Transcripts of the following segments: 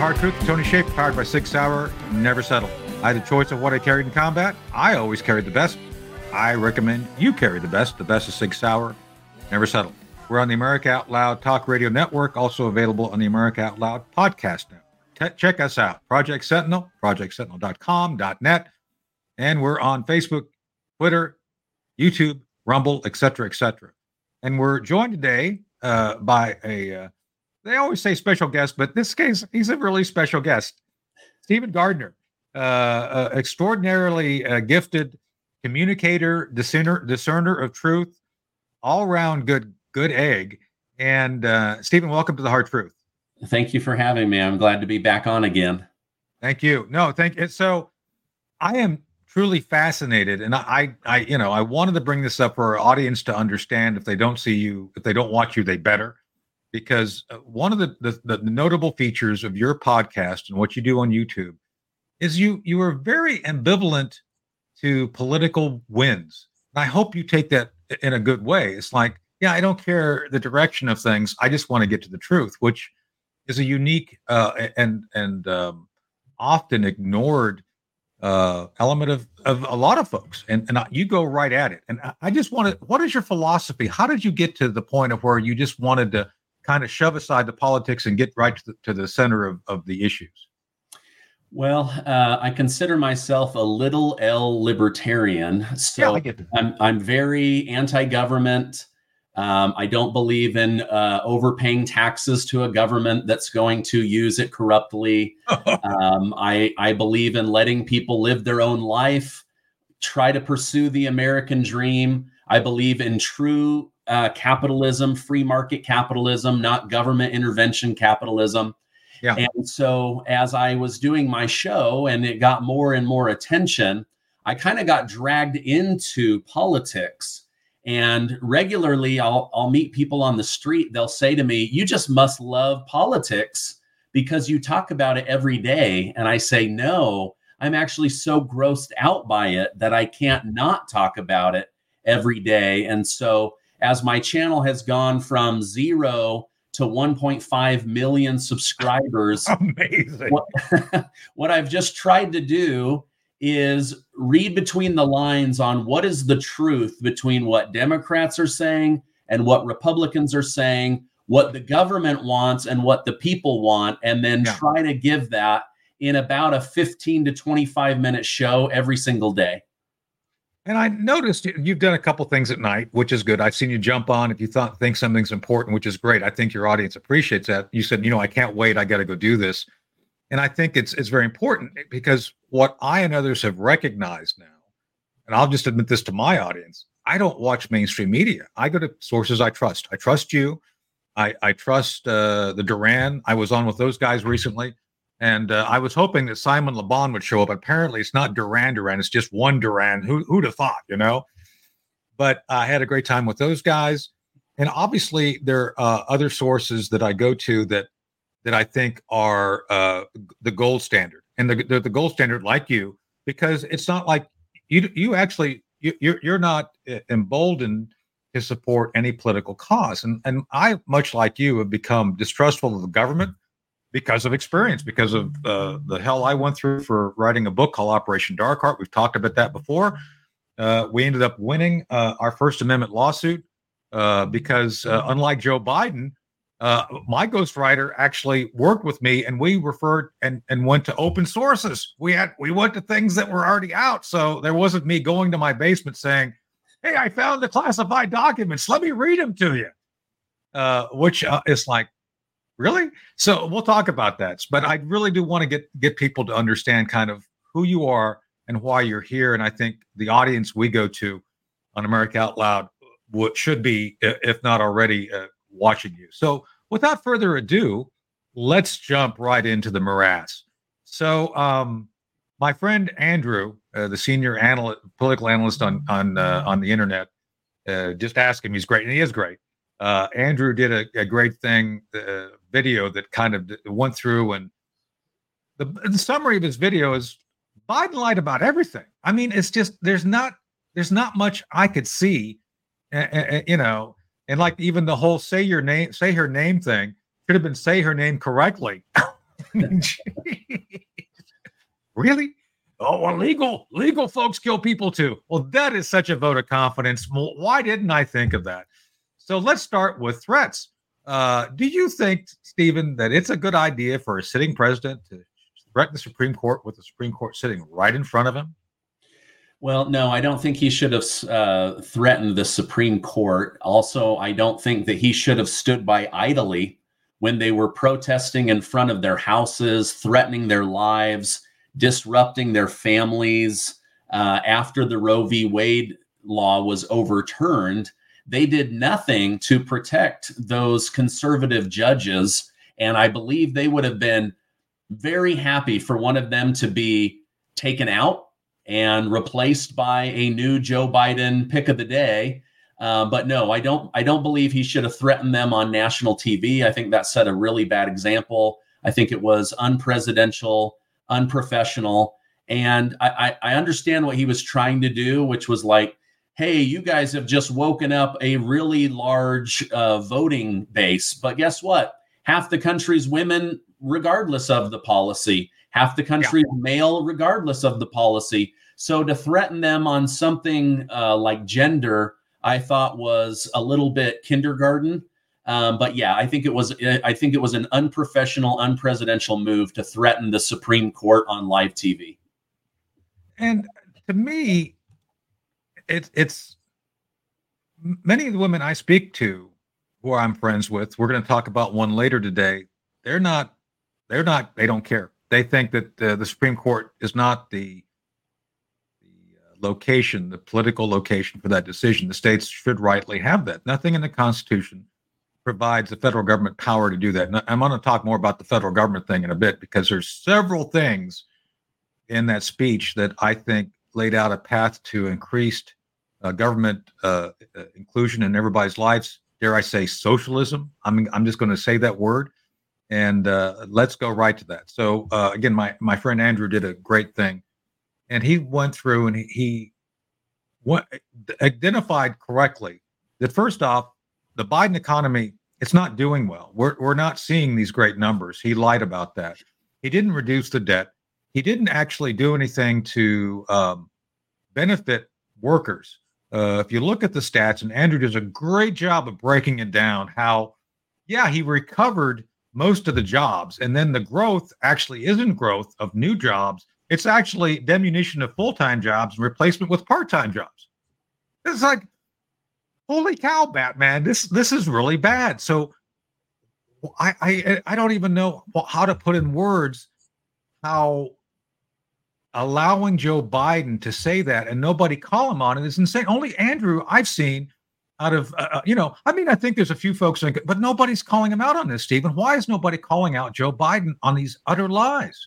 Hard Truth with Tony Shaffer, powered by Sig Sauer. Never settle. I had a choice of what I carried in combat. I always carried the best. I recommend you carry the best. The best is Sig Sauer. Never settle. We're on the America Out Loud Talk Radio Network, also available on the America Out Loud Podcast Network. Check us out. Project Sentinel, projectsentinel.com.net. And we're on Facebook, Twitter, YouTube, Rumble, etc., etc. And we're joined today by they always say special guest, but this case, he's a really special guest. Stephen Gardner, extraordinarily gifted communicator, discerner of truth, all-around good egg. And Stephen, welcome to The Hard Truth. Thank you for having me. I'm glad to be back on again. Thank you. No, thank you. So I am truly fascinated, and I wanted to bring this up for our audience to understand. If they don't see you, if they don't watch you, they better. Because one of the notable features of your podcast and what you do on YouTube is you are very ambivalent to political wins. And I hope you take that in a good way. It's like, yeah, I don't care the direction of things. I just want to get to the truth, which is a unique and often ignored element of a lot of folks. And you go right at it. And I just wanted, what is your philosophy? How did you get to the point of where you just wanted to kind of shove aside the politics and get right to the center of the issues? Well, I consider myself a little L libertarian. So yeah, I get that. I'm very anti-government. I don't believe in overpaying taxes to a government that's going to use it corruptly. I believe in letting people live their own life, try to pursue the American dream. I believe in true capitalism, free market capitalism, not government intervention capitalism. Yeah. And so as I was doing my show and it got more and more attention, I kind of got dragged into politics. And regularly I'll meet people on the street. They'll say to me, "You just must love politics because you talk about it every day." And I say, "No, I'm actually so grossed out by it that I can't not talk about it every day." And so as my channel has gone from 0 to 1.5 million subscribers, amazing. What I've just tried to do is read between the lines on what is the truth between what Democrats are saying and what Republicans are saying, what the government wants and what the people want, and then try to give that in about a 15 to 25 minute show every single day. And I noticed you've done a couple things at night, which is good. I've seen you jump on if you think something's important, which is great. I think your audience appreciates that. You said, I can't wait. I got to go do this. And I think it's very important because what I and others have recognized now, and I'll just admit this to my audience, I don't watch mainstream media. I go to sources I trust. I trust you. I trust the Duran. I was on with those guys recently. And I was hoping that Simon Le Bon would show up. Apparently, it's not Duran. It's just one Duran. Who'd have thought, But I had a great time with those guys. And obviously, there are other sources that I go to that I think are the gold standard. And they're the gold standard like you, because it's not like you're not emboldened to support any political cause. And I, much like you, have become distrustful of the government because of experience, because of the hell I went through for writing a book called Operation Dark Heart. We've talked about that before. We ended up winning our First Amendment lawsuit because unlike Joe Biden, my ghostwriter actually worked with me, and we referred and went to open sources. We went to things that were already out. So there wasn't me going to my basement saying, "Hey, I found the classified documents. Let me read them to you," which is like, really? So we'll talk about that. But I really do want to get people to understand kind of who you are and why you're here. And I think the audience we go to on America Out Loud should be, if not already, watching you. So without further ado, let's jump right into the morass. So my friend Andrew, the senior political analyst on the internet, just ask him. He's great, and he is great. Andrew did a great thing, video that kind of went through, and the summary of his video is Biden lied about everything. I mean, it's just there's not much I could see, and like even the whole say her name thing should have been say her name correctly. Really? Oh, well, legal folks kill people too. Well, that is such a vote of confidence. Well, why didn't I think of that? So let's start with threats. Do you think, Stephen, that it's a good idea for a sitting president to threaten the Supreme Court with the Supreme Court sitting right in front of him? Well, no, I don't think he should have threatened the Supreme Court. Also, I don't think that he should have stood by idly when they were protesting in front of their houses, threatening their lives, disrupting their families. After the Roe v. Wade law was overturned, they did nothing to protect those conservative judges. And I believe they would have been very happy for one of them to be taken out and replaced by a new Joe Biden pick of the day. But no, I don't believe he should have threatened them on national TV. I think that set a really bad example. I think it was unpresidential, unprofessional. And I understand what he was trying to do, which was like, hey, you guys have just woken up a really large voting base. But guess what? Half the country's women, regardless of the policy. Half the country's male, regardless of the policy. So to threaten them on something like gender, I thought was a little bit kindergarten. But yeah, I think it was an unprofessional, unpresidential move to threaten the Supreme Court on live TV. And to me, it's many of the women I speak to who I'm friends with, we're going to talk about one later today. They don't care. They think that the Supreme Court is not the location, the political location for that decision. The states should rightly have that. Nothing in the Constitution provides the federal government power to do that. And I'm going to talk more about the federal government thing in a bit, because there's several things in that speech that I think laid out a path to increased government inclusion in everybody's lives. Dare I say socialism? I'm just going to say that word, and let's go right to that. So again, my friend Andrew did a great thing, and he went through and he identified correctly that first off, the Biden economy, it's not doing well. We're not seeing these great numbers. He lied about that. He didn't reduce the debt. He didn't actually do anything to benefit workers. If you look at the stats, and Andrew does a great job of breaking it down, how, he recovered most of the jobs, and then the growth actually isn't growth of new jobs. It's actually diminution of full-time jobs and replacement with part-time jobs. It's like, holy cow, Batman, this is really bad. So I don't even know how to put in words how allowing Joe Biden to say that and nobody call him on it is insane. Only Andrew I've seen out of, I think there's a few folks, but nobody's calling him out on this, Stephen. Why is nobody calling out Joe Biden on these utter lies?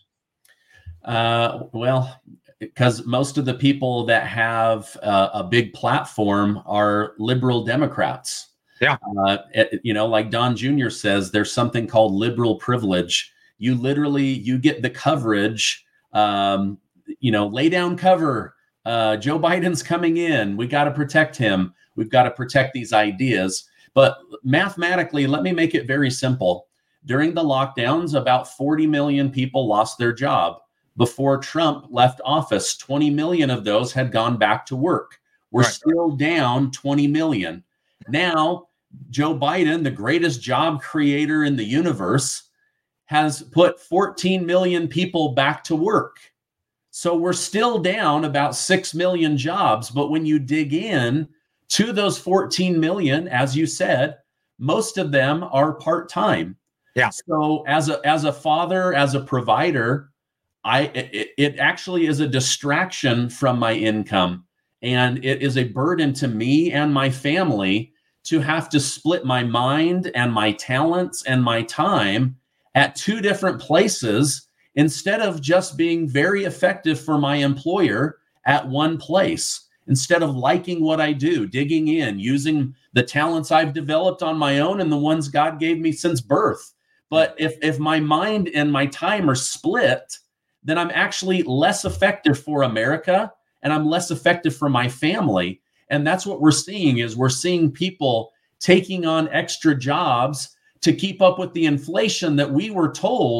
Well, because most of the people that have a big platform are liberal Democrats. Yeah. Like Don Jr. says, there's something called liberal privilege. You get the coverage, lay down cover. Joe Biden's coming in. We got to protect him. We've got to protect these ideas. But mathematically, let me make it very simple. During the lockdowns, about 40 million people lost their job. Before Trump left office, 20 million of those had gone back to work. We're still down 20 million. Now, Joe Biden, the greatest job creator in the universe, has put 14 million people back to work. So we're still down about 6 million jobs. But when you dig in to those 14 million, as you said, most of them are part-time. Yeah. So as a father, as a provider, it actually is a distraction from my income, and it is a burden to me and my family to have to split my mind and my talents and my time at two different places instead of just being very effective for my employer at one place. Instead of liking what I do, digging in, using the talents I've developed on my own and the ones God gave me since birth. But if my mind and my time are split, then I'm actually less effective for America, and I'm less effective for my family. And that's what we're seeing people taking on extra jobs to keep up with the inflation that we were told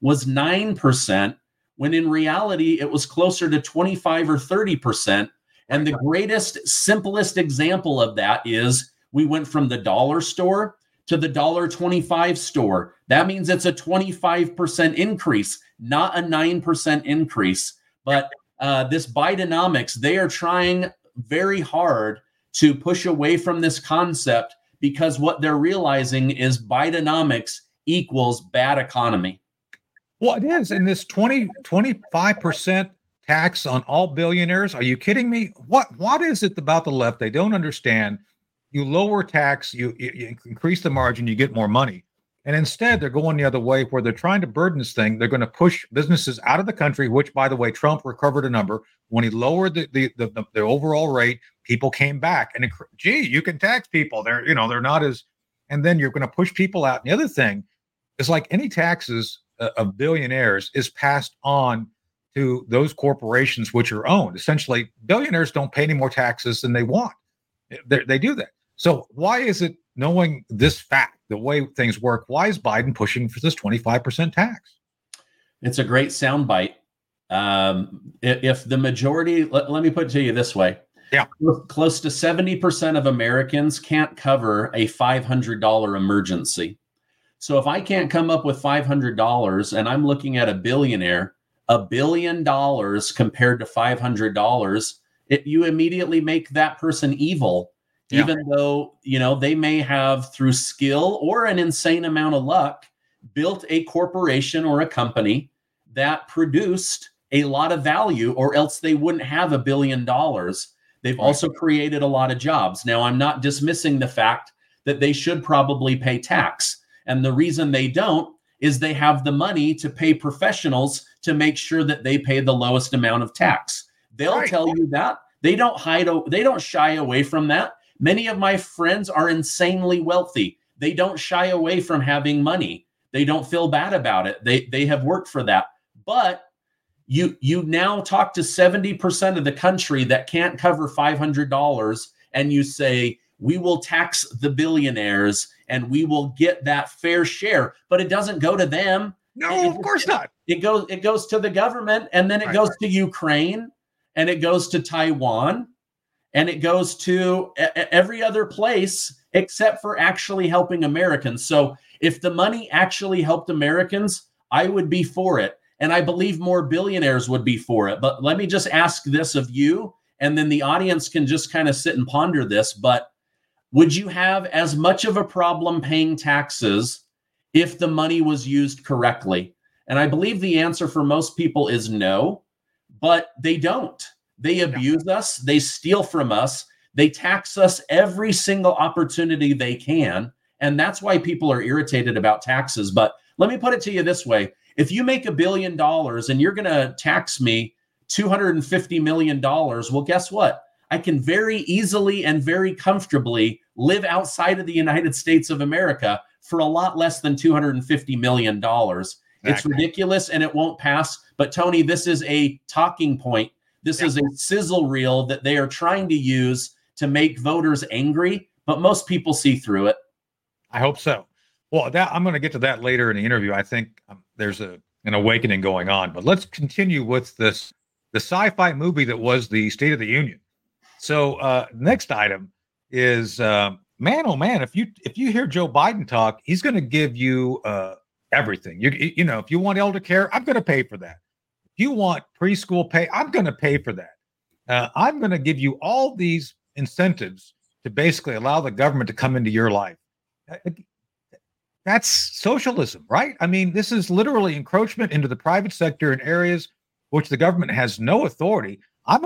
was 9%, when in reality, it was closer to 25 or 30%. And the greatest, simplest example of that is we went from the dollar store to the $1.25 store. That means it's a 25% increase, not a 9% increase. But this Bidenomics, they are trying very hard to push away from this concept, because what they're realizing is Bidenomics equals bad economy. Well, it is. And this 25% tax on all billionaires, are you kidding me? What is it about the left they don't understand? You lower tax, you increase the margin, you get more money. And instead, they're going the other way, where they're trying to burden this thing. They're going to push businesses out of the country, which, by the way, Trump recovered a number. When he lowered the overall rate, people came back. And gee, you can tax people. They're not as, and then you're going to push people out. And the other thing is, like any taxes of billionaires is passed on to those corporations which are owned. Essentially, billionaires don't pay any more taxes than they want. They do that. So why is it, knowing this fact, the way things work, why is Biden pushing for this 25% tax? It's a great soundbite. If the majority, let me put it to you this way. Yeah. Close to 70% of Americans can't cover a $500 emergency. So if I can't come up with $500 and I'm looking at a billionaire, $1 billion compared to $500, you immediately make that person evil. Even though, they may have, through skill or an insane amount of luck, built a corporation or a company that produced a lot of value, or else they wouldn't have $1 billion. They've also created a lot of jobs. Now, I'm not dismissing the fact that they should probably pay tax. And the reason they don't is they have the money to pay professionals to make sure that they pay the lowest amount of tax. They'll tell you that. They don't shy away from that. Many of my friends are insanely wealthy. They don't shy away from having money. They don't feel bad about it. They have worked for that. But you now talk to 70% of the country that can't cover $500, and you say, we will tax the billionaires and we will get that fair share. But it doesn't go to them. No, of course not. It goes to the government, and then it goes to Ukraine, and it goes to Taiwan, and it goes to every other place except for actually helping Americans. So if the money actually helped Americans, I would be for it. And I believe more billionaires would be for it. But let me just ask this of you, and then the audience can just kind of sit and ponder this. But would you have as much of a problem paying taxes if the money was used correctly? And I believe the answer for most people is no, but they don't. They abuse us. They steal from us. They tax us every single opportunity they can. And that's why people are irritated about taxes. But let me put it to you this way. If you make $1 billion and you're going to tax me $250 million, well, guess what? I can very easily and very comfortably live outside of the United States of America for a lot less than $250 million. Exactly. It's ridiculous and it won't pass. But Tony, this is a talking point. This is a sizzle reel that they are trying to use to make voters angry, but most people see through it. I hope so. Well, I'm going to get to that later in the interview. I think there's an awakening going on, but let's continue with the sci-fi movie that was the State of the Union. So next item is, man, oh man, if you hear Joe Biden talk, he's going to give you everything. You know, if you want elder care, I'm going to pay for that. If you want preschool pay, I'm going to pay for that. I'm going to give you all these incentives to basically allow the government to come into your life. That's socialism, right? I mean, this is literally encroachment into the private sector in areas which the government has no authority. I'm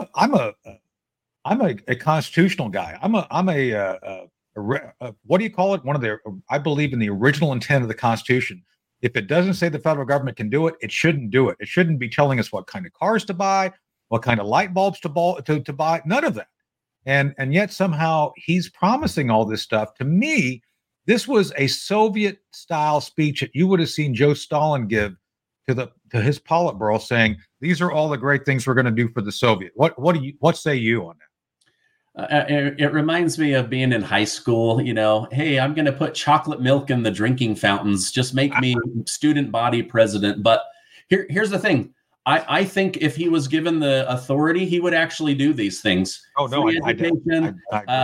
a constitutional guy. I'm a what do you call it? I believe in the original intent of the Constitution. If it doesn't say the federal government can do it, it shouldn't do it. It shouldn't be telling us what kind of cars to buy, what kind of light bulbs to buy. None of that. And yet somehow he's promising all this stuff. To me, this was a Soviet-style speech that you would have seen Joe Stalin give to his Politburo, saying, "These are all the great things we're going to do for the Soviet." What say you on that? It reminds me of being in high school. Hey, I'm going to put chocolate milk in the drinking fountains. Just make me student body president. But here's the thing. I think if he was given the authority, he would actually do these things. Oh, no, free education,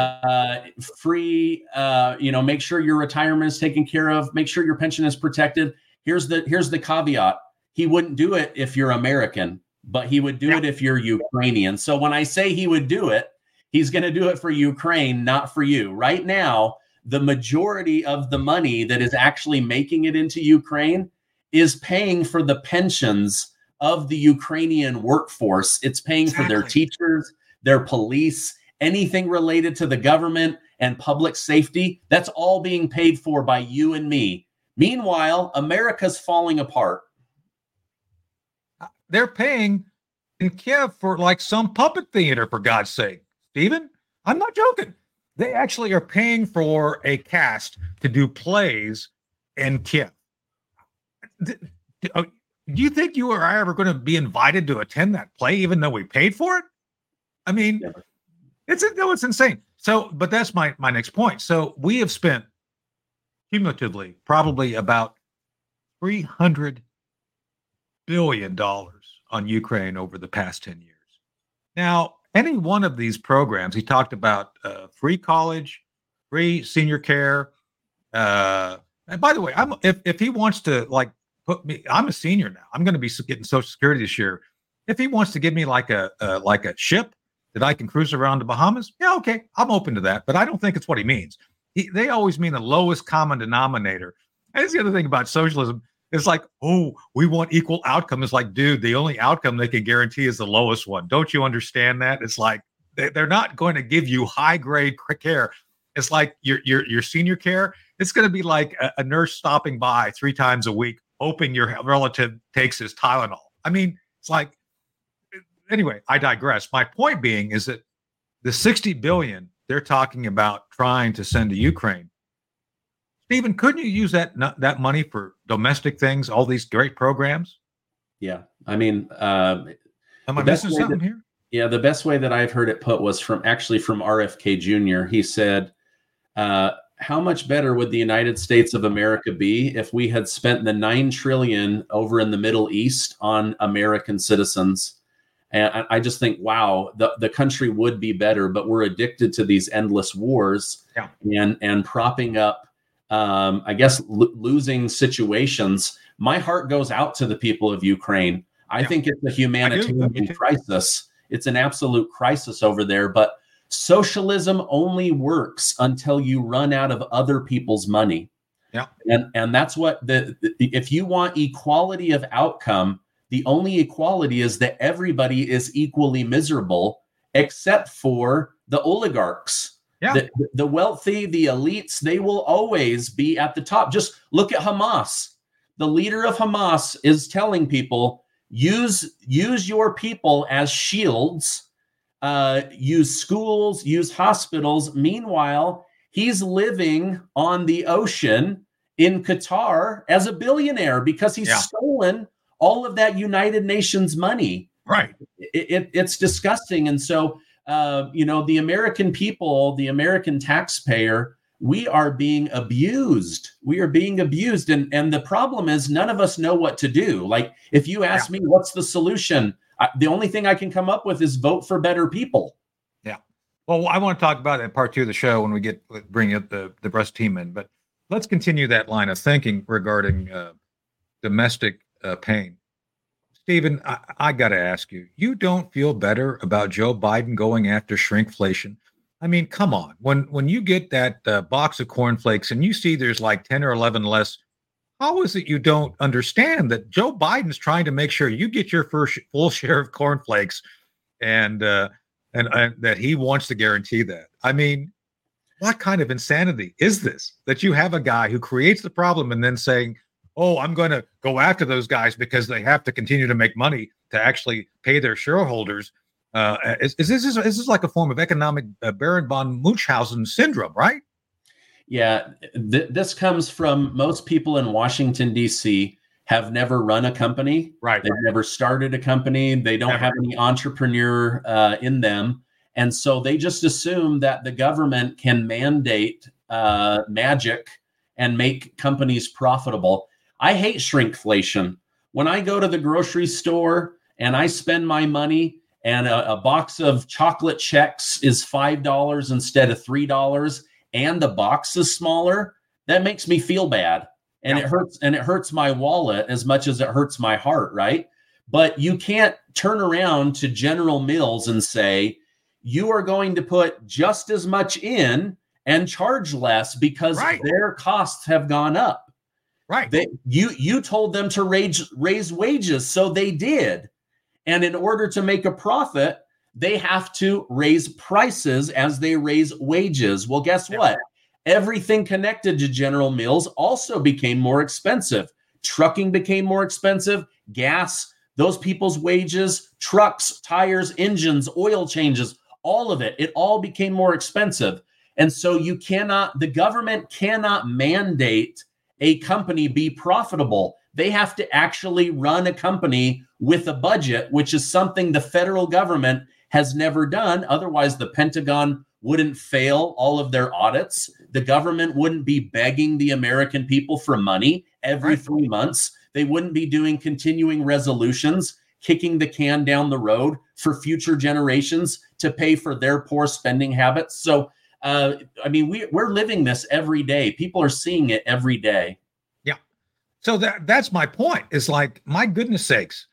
free, make sure your retirement is taken care of, make sure your pension is protected. Here's the caveat. He wouldn't do it if you're American, but he would do it if you're Ukrainian. So when I say he would do it, he's going to do it for Ukraine, not for you. Right now, the majority of the money that is actually making it into Ukraine is paying for the pensions of the Ukrainian workforce. It's paying for their teachers, their police, anything related to the government and public safety. That's all being paid for by you and me. Meanwhile, America's falling apart. They're paying in Kiev for like some puppet theater, for God's sake. Stephen, I'm not joking. They actually are paying for a cast to do plays in Kiev. Do you think you or I are ever going to be invited to attend that play, even though we paid for it? I mean, it's insane. So, but that's my next point. So we have spent cumulatively probably about $300 billion on Ukraine over the past 10 years. Now, any one of these programs, he talked about free college, free senior care. And by the way, if he wants to like put me, I'm a senior now. I'm going to be getting Social Security this year. If he wants to give me like a ship that I can cruise around the Bahamas, yeah, okay, I'm open to that. But I don't think it's what he means. They always mean the lowest common denominator. And that's the other thing about socialism. It's like, oh, we want equal outcome. It's like, dude, the only outcome they can guarantee is the lowest one. Don't you understand that? It's like they're not going to give you high grade care. It's like your senior care. It's going to be like a nurse stopping by 3 times a week, hoping your relative takes his Tylenol. I mean, it's like, anyway, I digress. My point being is that the $60 billion they're talking about trying to send to Ukraine, Stephen, couldn't you use that money for domestic things, all these great programs? Yeah. I mean, am I missing something here? Yeah. The best way that I've heard it put was from RFK Jr. He said, how much better would the United States of America be if we had spent the $9 trillion over in the Middle East on American citizens? And I just think, wow, the country would be better, but we're addicted to these endless wars and propping up, I guess, losing situations. My heart goes out to the people of Ukraine. I think it's a humanitarian crisis. It's an absolute crisis over there. But socialism only works until you run out of other people's money. Yeah. And that's what if you want equality of outcome, the only equality is that everybody is equally miserable, except for the oligarchs. Yeah. The wealthy, the elites, they will always be at the top. Just look at Hamas. The leader of Hamas is telling people, use your people as shields, use schools, use hospitals. Meanwhile, he's living on the ocean in Qatar as a billionaire because he's stolen all of that United Nations money. Right. It's disgusting. And so, the American people, the American taxpayer, we are being abused. We are being abused. And the problem is none of us know what to do. Like, if you ask me, what's the solution? The only thing I can come up with is vote for better people. Yeah. Well, I want to talk about it in part 2 of the show when we bring up the breast team in. But let's continue that line of thinking regarding domestic pain. Stephen, I got to ask you, you don't feel better about Joe Biden going after shrinkflation? I mean, come on. When you get that box of cornflakes and you see there's like 10 or 11 less, how is it you don't understand that Joe Biden's trying to make sure you get your full share of cornflakes and that he wants to guarantee that? I mean, what kind of insanity is this, that you have a guy who creates the problem and then saying, oh, I'm going to go after those guys because they have to continue to make money to actually pay their shareholders? Is this like a form of economic Baron von Munchausen syndrome, right? Yeah, this comes from most people in Washington, D.C. have never run a company. Right. They've never started a company. They don't have any entrepreneur in them. And so they just assume that the government can mandate magic and make companies profitable. I hate shrinkflation. When I go to the grocery store and I spend my money and a box of chocolate checks is $5 instead of $3 and the box is smaller, that makes me feel bad. And it hurts my wallet as much as it hurts my heart, right? But you can't turn around to General Mills and say, you are going to put just as much in and charge less because their costs have gone up. Right. You told them to raise wages, so they did. And in order to make a profit, they have to raise prices as they raise wages. Well, guess what? Everything connected to General Mills also became more expensive. Trucking became more expensive, gas, those people's wages, trucks, tires, engines, oil changes, all of it. It all became more expensive. And so the government cannot mandate a company be profitable. They have to actually run a company with a budget, which is something the federal government has never done. Otherwise, the Pentagon wouldn't fail all of their audits. The government wouldn't be begging the American people for money every 3 months. They wouldn't be doing continuing resolutions, kicking the can down the road for future generations to pay for their poor spending habits. So, we're living this every day. People are seeing it every day. Yeah. So that's my point. Is like, my goodness sakes.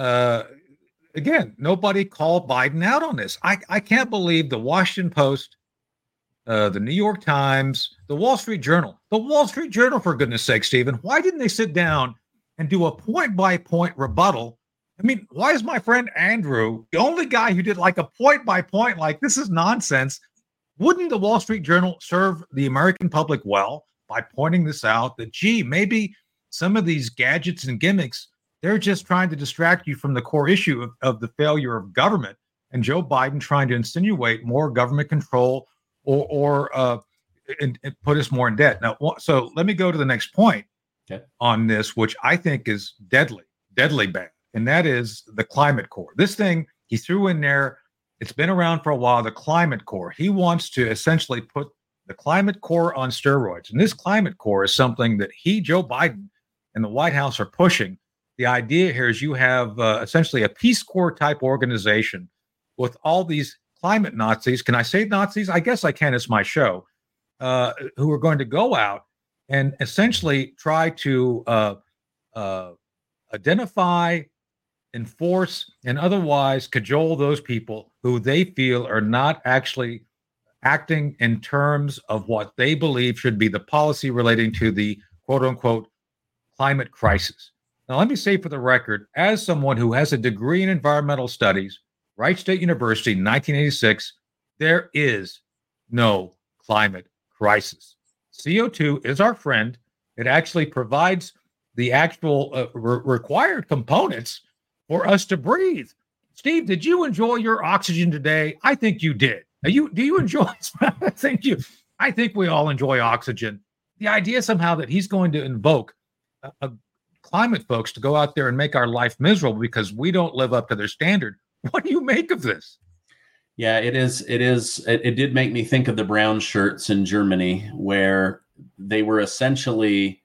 Again, nobody called Biden out on this. I can't believe the Washington Post, the New York Times, the Wall Street Journal, for goodness sake, Stephen, why didn't they sit down and do a point-by-point rebuttal? I mean, why is my friend Andrew the only guy who did like a point-by-point, like, this is nonsense? Wouldn't the Wall Street Journal serve the American public well by pointing this out, that, gee, maybe some of these gadgets and gimmicks, they're just trying to distract you from the core issue of the failure of government, and Joe Biden trying to insinuate more government control or put us more in debt. Now, so let me go to the next point on this, which I think is deadly bad, and that is the Climate Corps. This thing he threw in there, it's been around for a while, the Climate Corps. He wants to essentially put the Climate Corps on steroids, and this Climate Corps is something that Joe Biden, and the White House are pushing. The idea here is you have essentially a Peace Corps type organization with all these climate Nazis. Can I say Nazis? I guess I can. It's my show. Who are going to go out and essentially try to identify, enforce, and otherwise cajole those people who they feel are not actually acting in terms of what they believe should be the policy relating to the quote unquote climate crisis. Now, let me say for the record, as someone who has a degree in environmental studies, Wright State University, 1986, there is no climate crisis. CO2 is our friend. It actually provides the actual required components for us to breathe. Steve, did you enjoy your oxygen today? I think you did. Do you enjoy it? I think we all enjoy oxygen. The idea somehow that he's going to invoke climate folks to go out there and make our life miserable because we don't live up to their standard. What do you make of this? Yeah, it is. It did make me think of the brown shirts in Germany, where they were essentially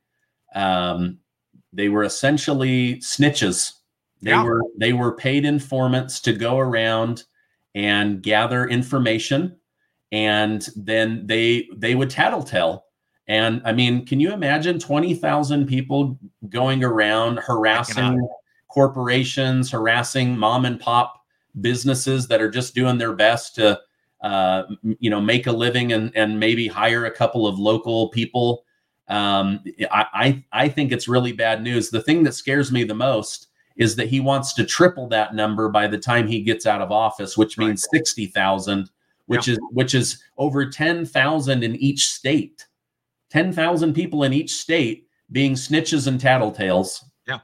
snitches. They were paid informants to go around and gather information, and then they would tattletale. And I mean, can you imagine 20,000 people going around harassing corporations, harassing mom and pop businesses that are just doing their best to, make a living and maybe hire a couple of local people? I think it's really bad news. The thing that scares me the most is that he wants to triple that number by the time he gets out of office, which means 60,000, which is over 10,000 in each state. 10,000 people in each state being snitches and tattletales. Yeah.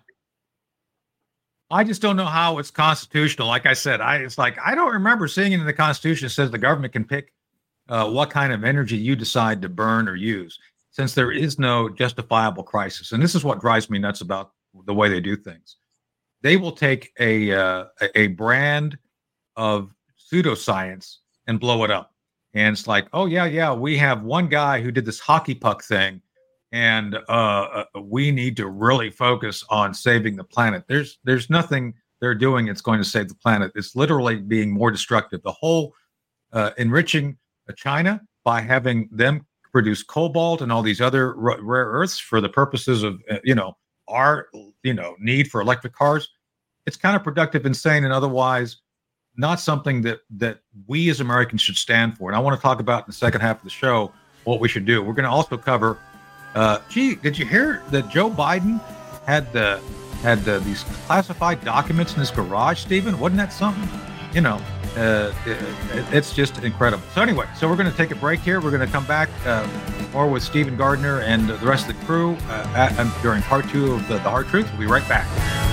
I just don't know how it's constitutional. Like I said, I don't remember seeing it in the Constitution that says the government can pick what kind of energy you decide to burn or use, since there is no justifiable crisis. And this is what drives me nuts about the way they do things. They will take a brand of pseudoscience and blow it up. And it's like, oh, yeah, we have one guy who did this hockey puck thing, and we need to really focus on saving the planet. There's nothing they're doing that's going to save the planet. It's literally being more destructive. The whole enriching China by having them produce cobalt and all these other rare earths for the purposes of, our, need for electric cars. It's counterproductive, insane, and otherwise not something that we as Americans should stand for. And I want to talk about in the second half of the show what we should do. We're going to also cover, did you hear that Joe Biden had these classified documents in his garage, Stephen? Wasn't that something? It's just incredible. So anyway, we're going to take a break here. We're going to come back more with Stephen Gardner and the rest of the crew during part 2 of the Hard Truth. We'll be right back.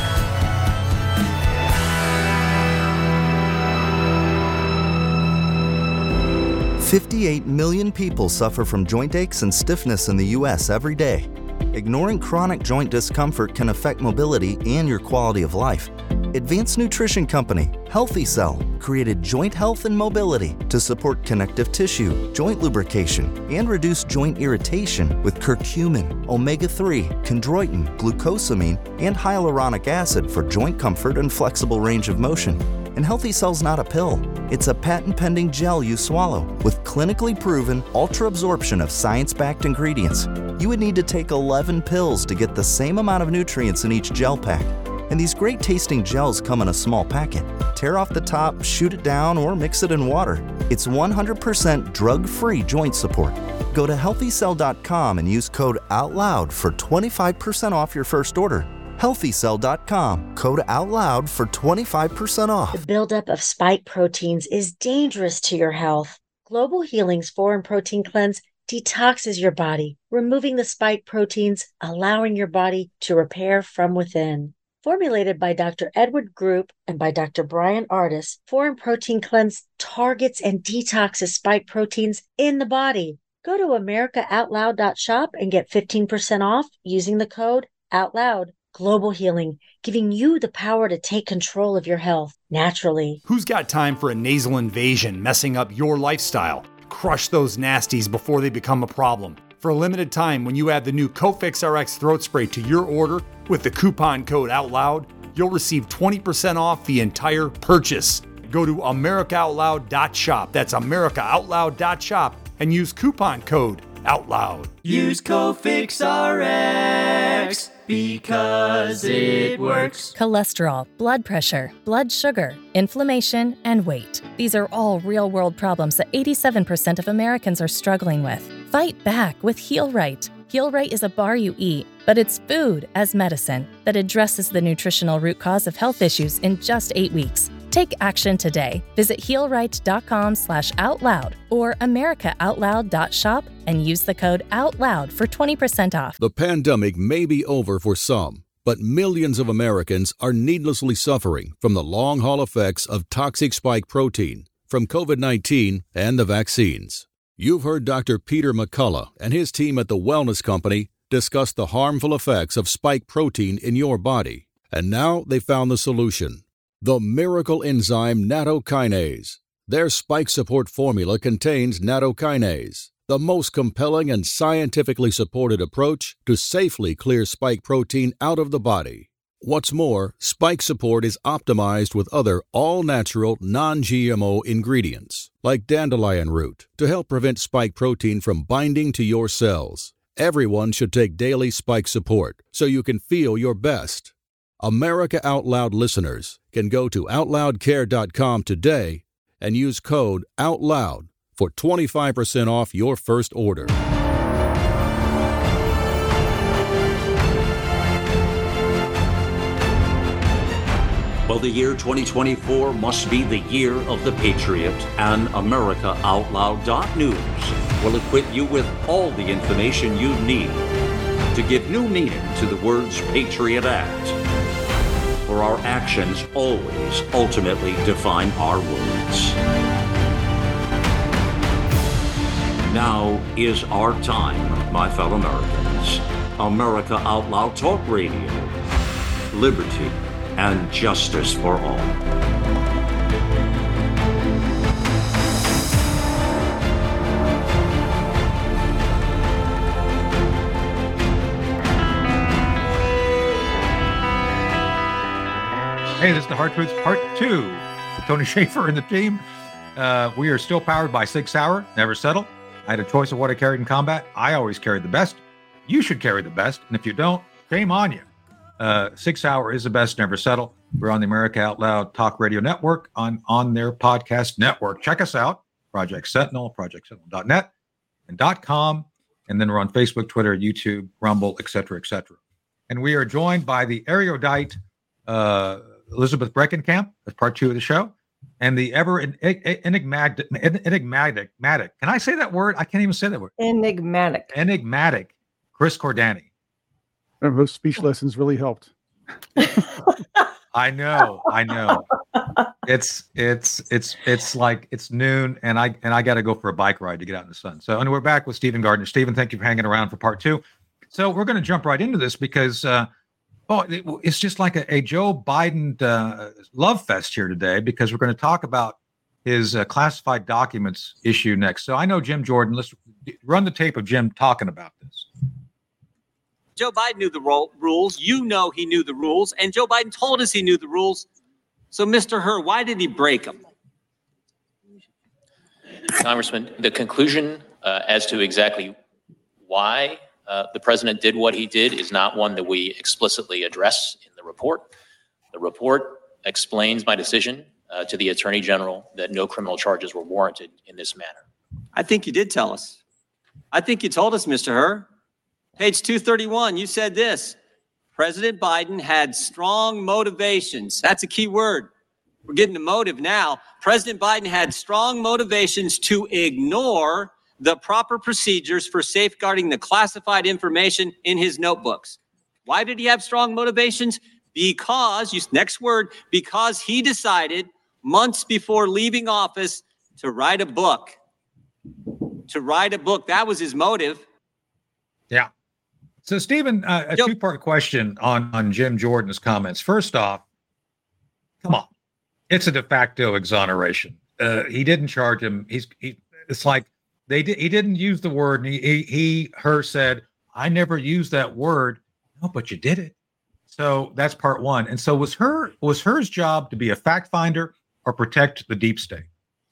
$58 million people suffer from joint aches and stiffness in the U.S. every day. Ignoring chronic joint discomfort can affect mobility and your quality of life. Advanced nutrition company Healthy Cell created Joint Health and Mobility to support connective tissue, joint lubrication, and reduce joint irritation with curcumin, omega-3, chondroitin, glucosamine, and hyaluronic acid for joint comfort and flexible range of motion. And Healthy Cell's not a pill. It's a patent-pending gel you swallow with clinically proven ultra-absorption of science-backed ingredients. You would need to take 11 pills to get the same amount of nutrients in each gel pack. And these great-tasting gels come in a small packet. Tear off the top, shoot it down, or mix it in water. It's 100% drug-free joint support. Go to HealthyCell.com and use code OUTLOUD for 25% off your first order. HealthyCell.com, code OUTLOUD for 25% off. The buildup of spike proteins is dangerous to your health. Global Healing's Foreign Protein Cleanse detoxes your body, removing the spike proteins, allowing your body to repair from within. Formulated by Dr. Edward Group and by Dr. Brian Ardis, Foreign Protein Cleanse targets and detoxes spike proteins in the body. Go to AmericaOutloud.shop and get 15% off using the code OUTLOUD. Global Healing, giving you the power to take control of your health naturally. Who's got time for a nasal invasion messing up your lifestyle? Crush those nasties before they become a problem. For a limited time, when you add the new Cofix RX throat spray to your order with the coupon code OUTLOUD, you'll receive 20% off the entire purchase. Go to AmericaOutloud.shop. That's AmericaOutloud.shop and use coupon code OUTLOUD. Use Cofix RX because it works. Cholesterol, blood pressure, blood sugar, inflammation, and weight. These are all real-world problems that 87% of Americans are struggling with. Fight back with HealRight. HealRight is a bar you eat, but it's food as medicine that addresses the nutritional root cause of health issues in just 8 weeks. Take action today. Visit healright.com/outloud or americaoutloud.shop and use the code OUTLOUD for 20% off. The pandemic may be over for some, but millions of Americans are needlessly suffering from the long-haul effects of toxic spike protein from COVID-19 and the vaccines. You've heard Dr. Peter McCullough and his team at the Wellness Company discuss the harmful effects of spike protein in your body. And now they found the solution. The miracle enzyme nattokinase. Their spike support formula contains nattokinase, the most compelling and scientifically supported approach to safely clear spike protein out of the body. What's more, spike support is optimized with other all-natural, non-GMO ingredients, like dandelion root, to help prevent spike protein from binding to your cells. Everyone should take daily spike support so you can feel your best. America Out Loud listeners can go to OutLoudCare.com today and use code OUTLOUD for 25% off your first order. Well, the year 2024 must be the year of the Patriot, and AmericaOutloud.news will equip you with all the information you need to give new meaning to the words Patriot Act. For our actions always ultimately define our words. Now is our time, my fellow Americans. America Out Loud Talk Radio. Liberty and justice for all. Hey, this is the Hard Truths Part 2 with Tony Shaffer and the team. We are still powered by Sig Sauer, Never Settle. I had a choice of what I carried in combat. I always carried the best. You should carry the best. And if you don't, shame on you. Sig Sauer is the best, Never Settle. We're on the America Out Loud Talk Radio Network on their podcast network. Check us out, Project Sentinel, projectsentinel.net and .com. And then we're on Facebook, Twitter, YouTube, Rumble, et cetera, et cetera. And we are joined by the erudite Elizabeth Breckenkamp as part 2 of the show, and the ever enigmatic. Can I say that word? I can't even say that word. Enigmatic. Chris Cordani. Those speech lessons really helped. I know. It's like it's noon, and I got to go for a bike ride to get out in the sun. So, and we're back with Stephen Gardner. Stephen, thank you for hanging around for part 2. So we're going to jump right into this because. It's just like a Joe Biden love fest here today, because we're going to talk about his classified documents issue next. So I know Jim Jordan. Let's run the tape of Jim talking about this. Joe Biden knew the rules. You know he knew the rules. And Joe Biden told us he knew the rules. So, Mr. Hur, why did he break them? Congressman, the conclusion as to exactly why the president did what he did is not one that we explicitly address in the report. The report explains my decision to the Attorney General that no criminal charges were warranted in this manner. I think you did tell us. I think you told us, Mr. Hur. Page 231, you said this. President Biden had strong motivations. That's a key word. We're getting to motive now. President Biden had strong motivations to ignore the proper procedures for safeguarding the classified information in his notebooks. Why did he have strong motivations? Because, next word, because he decided months before leaving office to write a book. That was his motive. Yeah. So, Stephen, a two-part question on Jim Jordan's comments. First off, come on. It's a de facto exoneration. He didn't charge him. It's like, he didn't use the word, and her said, I never used that word. No, but you did it. So that's part one. And so was hers job to be a fact finder or protect the deep state?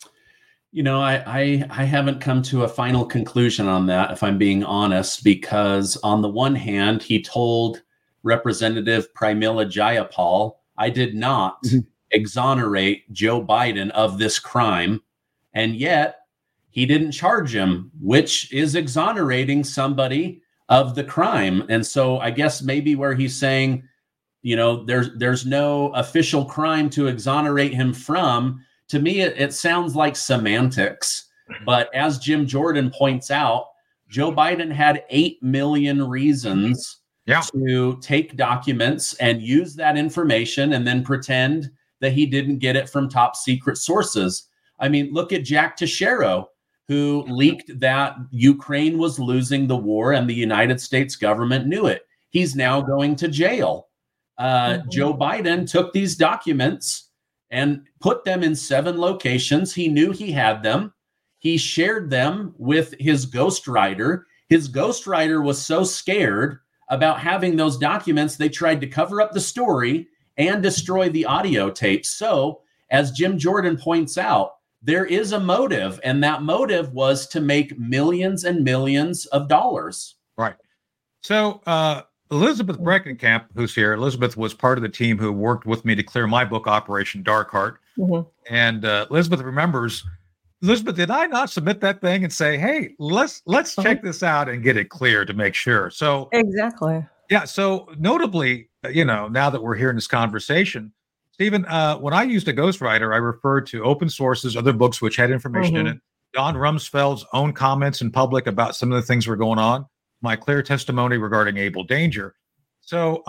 You know, I haven't come to a final conclusion on that, if I'm being honest, because on the one hand, he told Representative Pramila Jayapal, I did not exonerate Joe Biden of this crime. And yet, he didn't charge him, which is exonerating somebody of the crime. And so I guess maybe where he's saying, you know, there's no official crime to exonerate him from, to me, it sounds like semantics. But as Jim Jordan points out, Joe Biden had 8 million reasons to take documents and use that information and then pretend that he didn't get it from top secret sources. I mean, look at Jack Teixeira, who leaked that Ukraine was losing the war and the United States government knew it. He's now going to jail. Joe Biden took these documents and put them in 7 locations. He knew he had them. He shared them with his ghostwriter. His ghostwriter was so scared about having those documents, they tried to cover up the story and destroy the audio tapes. So, as Jim Jordan points out, there is a motive, and that motive was to make millions and millions of dollars. Right. So Elizabeth Breckenkamp, who's here, Elizabeth was part of the team who worked with me to clear my book, Operation Dark Heart. And Elizabeth remembers, Elizabeth, did I not submit that thing and say, hey, let's check this out and get it clear to make sure? So exactly. Yeah. So notably, you know, now that we're here in this conversation, Stephen, when I used a ghostwriter, I referred to open sources, other books which had information in it, Don Rumsfeld's own comments in public about some of the things that were going on, my clear testimony regarding Able Danger. So,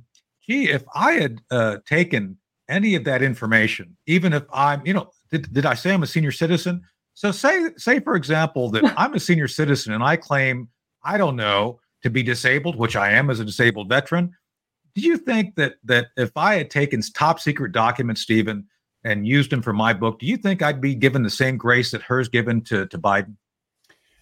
if I had taken any of that information, even if I'm, you know, did I say I'm a senior citizen? So say for example, that I'm a senior citizen and I claim, I don't know, to be disabled, which I am as a disabled veteran. Do you think that if I had taken top secret documents, Stephen, and used them for my book, do you think I'd be given the same grace that hers given to Biden?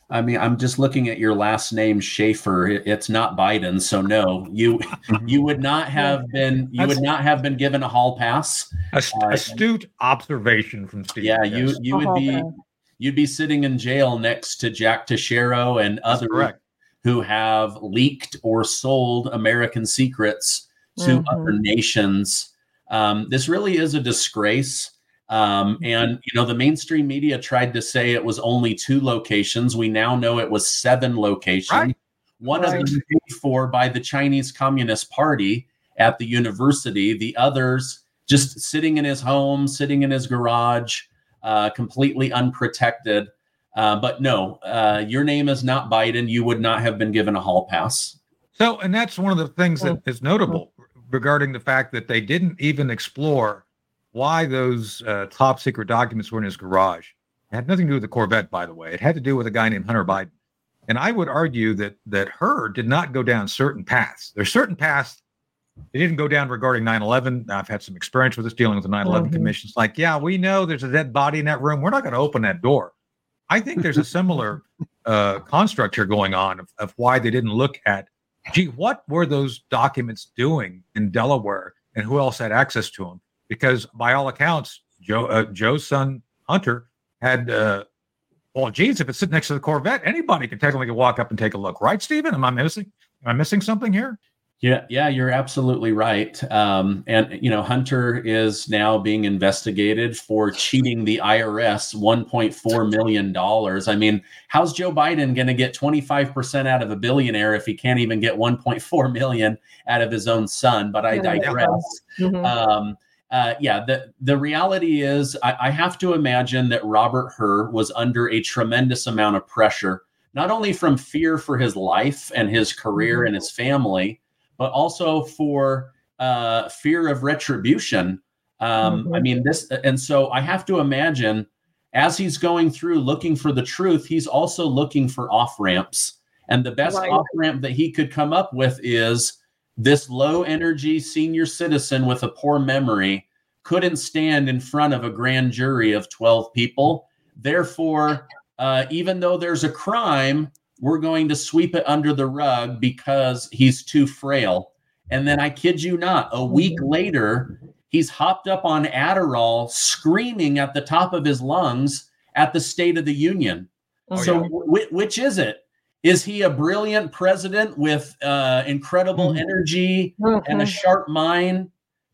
I mean, I'm just looking at your last name, Schaefer. It's not Biden, so no, you would not have been given a hall pass. Astute observation from Steve. Yeah, you would be you'd be sitting in jail next to Jack Teixeira and others who have leaked or sold American secrets to other nations. This really is a disgrace. And, the mainstream media tried to say it was only 2 locations. We now know it was 7 locations. Right. One of them paid for by the Chinese Communist Party at the university. The others just sitting in his home, sitting in his garage, completely unprotected. But no, your name is not Biden. You would not have been given a hall pass. So, and that's one of the things that is notable regarding the fact that they didn't even explore why those top secret documents were in his garage. It had nothing to do with the Corvette, by the way. It had to do with a guy named Hunter Biden. And I would argue that Hur did not go down certain paths. There's certain paths they didn't go down regarding 9/11. I've had some experience with this dealing with the 9/11 commission. It's like, yeah, we know there's a dead body in that room. We're not going to open that door. I think there's a similar construct here going on of why they didn't look at, what were those documents doing in Delaware and who else had access to them? Because by all accounts, Joe's son, Hunter, had, if it's sitting next to the Corvette, anybody could technically walk up and take a look. Right, Stephen? Am I missing something here? Yeah, you're absolutely right. And Hunter is now being investigated for cheating the IRS $1.4 million. I mean, how's Joe Biden going to get 25% out of a billionaire if he can't even get 1.4 million out of his own son? But I digress. The reality is I have to imagine that Robert Hur was under a tremendous amount of pressure, not only from fear for his life and his career and his family, but also for fear of retribution. And so I have to imagine as he's going through looking for the truth, he's also looking for off-ramps. And the best off-ramp that he could come up with is this low-energy senior citizen with a poor memory couldn't stand in front of a grand jury of 12 people. Therefore, even though there's a crime, we're going to sweep it under the rug because he's too frail. And then I kid you not, a week later, he's hopped up on Adderall, screaming at the top of his lungs at the State of the Union. Which is it? Is he a brilliant president with incredible energy and a sharp mind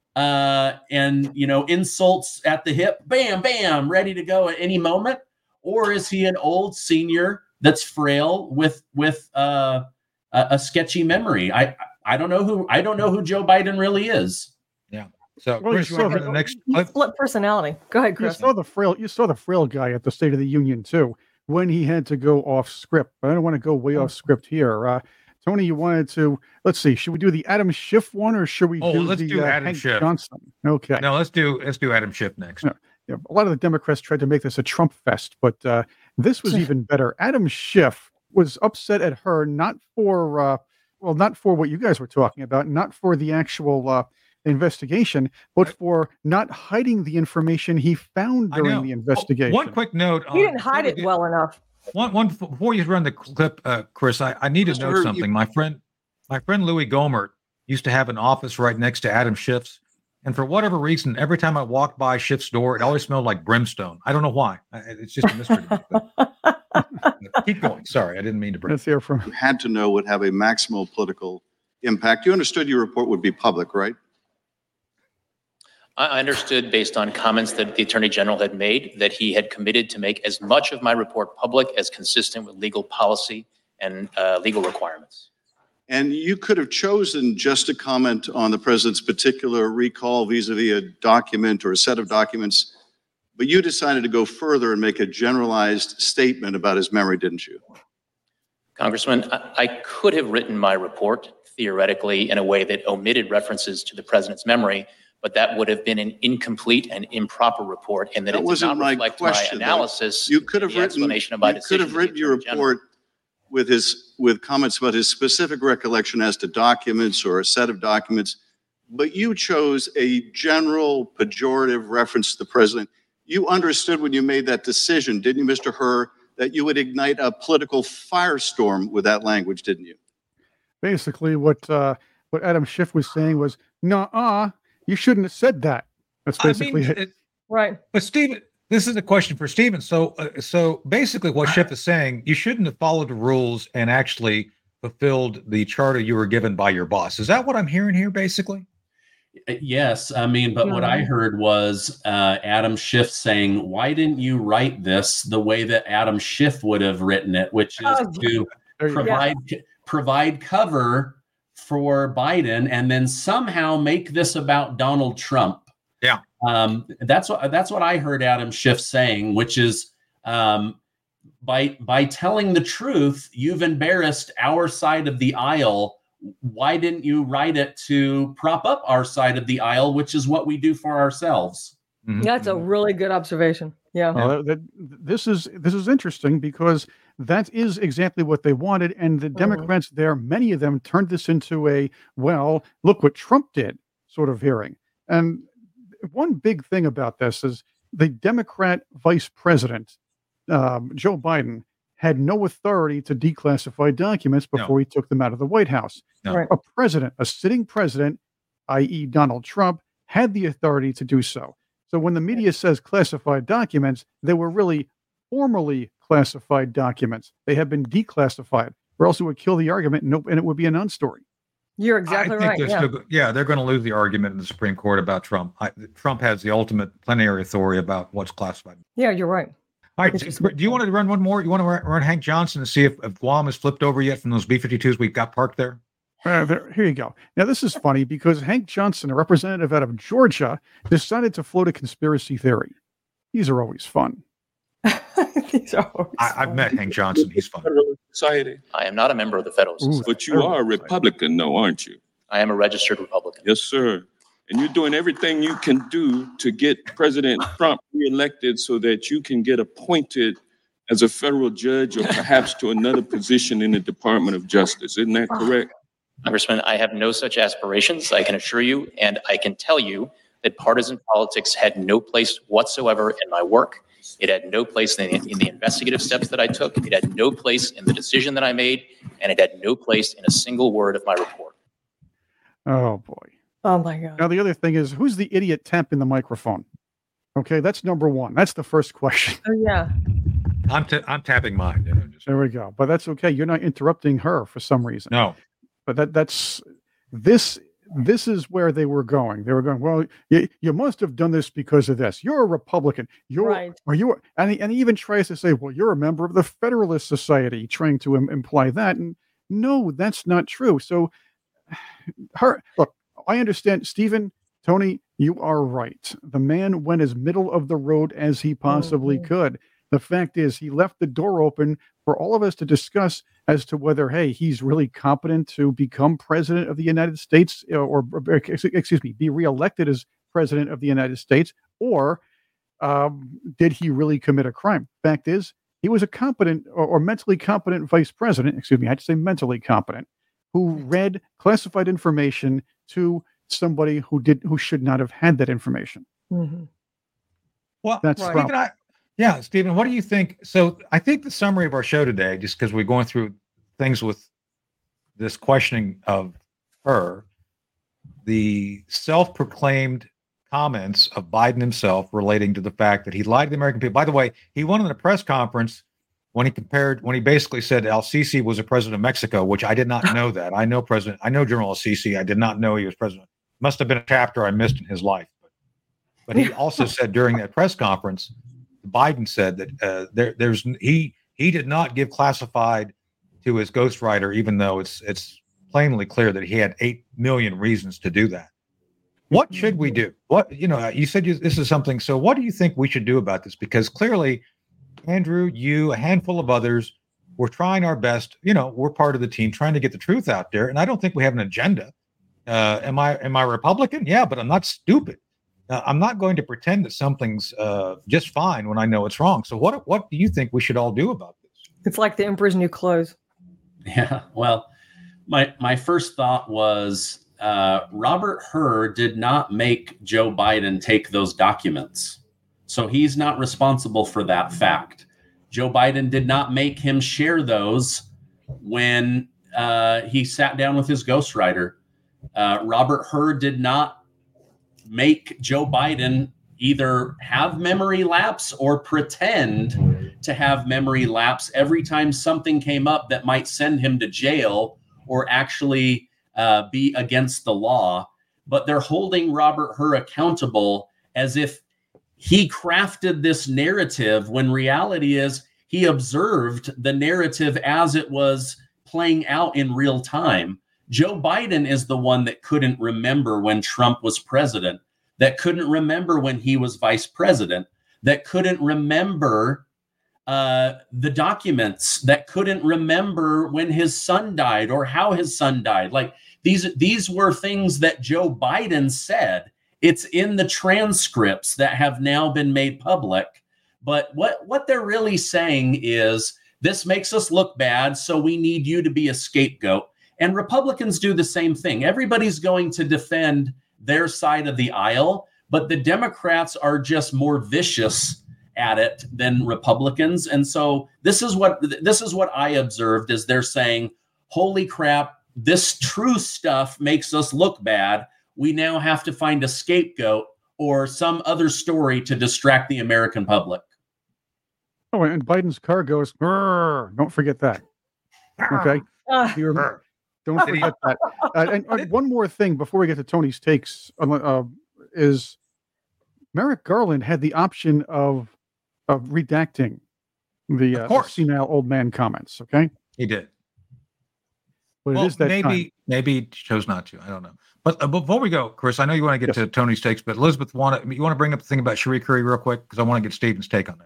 and, insults at the hip, bam, bam, ready to go at any moment? Or is he an old senior that's frail with a sketchy memory? I don't know who Joe Biden really is. Yeah. So Chris, you want to the next split personality. Go ahead, Chris. You saw the frail guy at the State of the Union too, when he had to go off script. But I don't want to go way off script here. Tony, you wanted to, let's see, should we do the Adam Schiff one or should we do Adam Hank Schiff. Johnson? Okay. No, let's do Adam Schiff next. Yeah, a lot of the Democrats tried to make this a Trump fest, but this was even better. Adam Schiff was upset at her, not for what you guys were talking about, not for the actual investigation, but for not hiding the information he found during the investigation. One quick note. He didn't hide it well enough. One before you run the clip, Chris, I need to note something. My friend Louis Gohmert used to have an office right next to Adam Schiff's. And for whatever reason, every time I walked by Schiff's door, it always smelled like brimstone. I don't know why. It's just a mystery to me. Keep going. Sorry, I didn't mean to bring. Let's hear from. You had to know would have a maximal political impact. You understood your report would be public, right? I understood, based on comments that the Attorney General had made, that he had committed to make as much of my report public as consistent with legal policy and legal requirements. And you could have chosen just to comment on the president's particular recall vis-a-vis a document or a set of documents, but you decided to go further and make a generalized statement about his memory, didn't you? Congressman, I could have written my report theoretically in a way that omitted references to the president's memory, but that would have been an incomplete and improper report, and that it did not reflect my analysis. You could have written your report with comments about his specific recollection as to documents or a set of documents, but you chose a general pejorative reference to the president. You understood when you made that decision, didn't you, Mr. Hur, that you would ignite a political firestorm with that language, didn't you? Basically, what Adam Schiff was saying was, "Nuh-uh, you shouldn't have said that." That's basically it. Right. But Stephen, this is a question for Stephen. So basically, what Schiff is saying, you shouldn't have followed the rules and actually fulfilled the charter you were given by your boss. Is that what I'm hearing here, basically? Yes, I mean, but what I heard was Adam Schiff saying, "Why didn't you write this the way that Adam Schiff would have written it, which is to provide cover for Biden, and then somehow make this about Donald Trump." Yeah, that's what I heard Adam Schiff saying, which is by telling the truth, you've embarrassed our side of the aisle. Why didn't you write it to prop up our side of the aisle, which is what we do for ourselves? Mm-hmm. That's a really good observation. Yeah. This is interesting because that is exactly what they wanted. And the Democrats there, many of them turned this into a, well, look what Trump did sort of hearing. And one big thing about this is the Democrat vice president, Joe Biden, had no authority to declassify documents before he took them out of the White House. No. Right. A sitting president, i.e. Donald Trump, had the authority to do so. So when the media says classified documents, they were really formally classified documents. They have been declassified, or else it would kill the argument and it would be a non-story. You're exactly right. They're going to lose the argument in the Supreme Court about Trump. Trump has the ultimate plenary authority about what's classified. Yeah, you're right. All right. Do you want to run one more? You want to run Hank Johnson and see if Guam has flipped over yet from those B-52s we've got parked there? Here you go. Now, this is funny because Hank Johnson, a representative out of Georgia, decided to float a conspiracy theory. These are always fun. I've met Hank Johnson. He's fun. Society. I am not a member of the Federal Society. But you are a Republican, though, aren't you? I am a registered Republican. Yes, sir. And you're doing everything you can do to get President Trump reelected so that you can get appointed as a federal judge or perhaps to another position in the Department of Justice. Isn't that correct? Congressman, I have no such aspirations, I can assure you, and I can tell you that partisan politics had no place whatsoever in my work. It had no place in the investigative steps that I took. It had no place in the decision that I made, and it had no place in a single word of my report. Oh, boy. Oh, my God. Now, the other thing is, who's the idiot tapping the microphone? Okay, that's number one. That's the first question. Oh, yeah. I'm tapping mine. There we go. But that's okay. You're not interrupting her for some reason. No. But this is where they were going. They were going, well, you must have done this because of this. You're a Republican. And he even tries to say, well, you're a member of the Federalist Society, trying to imply that. And no, that's not true. So look, I understand, Stephen, Tony, you are right. The man went as middle of the road as he possibly could. The fact is, he left the door open for all of us to discuss as to whether, hey, he's really competent to become president of the United States or be reelected as president of the United States, or did he really commit a crime? Fact is, he was a competent or mentally competent vice president, I had to say mentally competent, who read classified information to somebody who should not have had that information. Mm-hmm. Well, Stephen, what do you think? So I think the summary of our show today, just because we're going through things with this questioning of her, the self-proclaimed comments of Biden himself relating to the fact that he lied to the American people. By the way, he went in a press conference when he basically said Al-Sisi was a president of Mexico, which I did not know that. I know General Al-Sisi. I did not know he was president. Must have been a chapter I missed in his life. But he also said during that press conference, Biden said that he did not give classified to his ghostwriter, even though it's plainly clear that he had 8 million reasons to do that. What should we do? You said this is something. So what do you think we should do about this? Because clearly, Andrew, you, a handful of others, we're trying our best. We're part of the team trying to get the truth out there. And I don't think we have an agenda. Am I Republican? Yeah, but I'm not stupid. I'm not going to pretend that something's just fine when I know it's wrong. So what do you think we should all do about this? It's like the Emperor's New Clothes. Yeah, well, my first thought was Robert Hur did not make Joe Biden take those documents. So he's not responsible for that fact. Joe Biden did not make him share those when he sat down with his ghostwriter. Robert Hur did not make Joe Biden either have memory lapse or pretend to have memory lapse every time something came up that might send him to jail or actually be against the law. But they're holding Robert Hur accountable as if he crafted this narrative, when reality is he observed the narrative as it was playing out in real time. Joe Biden is the one that couldn't remember when Trump was president, that couldn't remember when he was vice president, that couldn't remember the documents, that couldn't remember when his son died or how his son died. Like these were things that Joe Biden said. It's in the transcripts that have now been made public. But what they're really saying is, this makes us look bad, so we need you to be a scapegoat. And Republicans do the same thing. Everybody's going to defend their side of the aisle, but the Democrats are just more vicious at it than Republicans. And so this is what I observed, is they're saying, holy crap, this true stuff makes us look bad. We now have to find a scapegoat or some other story to distract the American public. Oh, and Biden's car goes, don't forget that. Okay. Don't forget that. And one more thing before we get to Tony's takes is Merrick Garland had the option of redacting the senile old man comments. Okay. He did. But it is that maybe he chose not to. I don't know. But before we go, Chris, I know you want to get to Tony's takes, but Elizabeth, you want to bring up the thing about Cherie Curry real quick, because I want to get Stephen's take on that.